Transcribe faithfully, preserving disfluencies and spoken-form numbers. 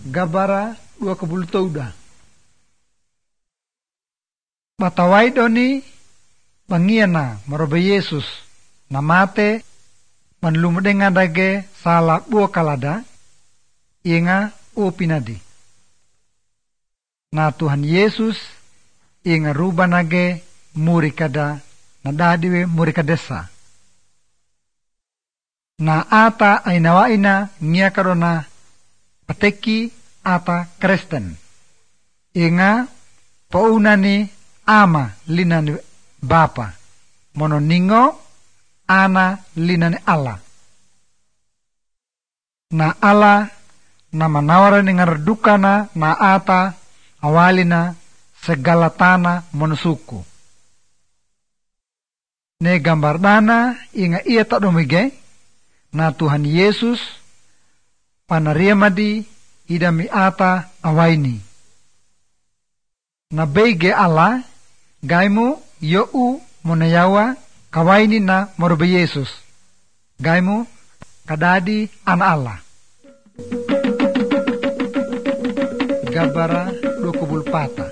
Gabara dua kabul touda. Matawai doni bangiana marobe Yesus namate manlumudenga dage sala bua kalada inga o pinadi. Na Tuhan Yesus inga rubanage muri kada nadadiwe muri kadesa. Na ata ainawaina ngia karona pateki ata Kristen. Inga paunani ama linani bapa. Mononingo ana linani Allah. Na Allah na manawara ningardukana na ata awalina segala tanah monosuku. Ne gambar dana inga ia tak domige na Tuhan Yesus panariamadi idami ata awaini. Na beige Allah gaimu yau monayawa kawaini na morobe Yesus. Gaimu kadadi ana Allah. Gabara dua kubul pata.